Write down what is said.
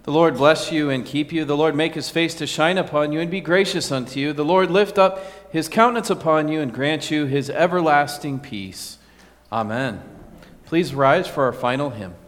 The Lord bless you and keep you. The Lord make his face to shine upon you and be gracious unto you. The Lord lift up his countenance upon you and grant you his everlasting peace. Amen. Please rise for our final hymn.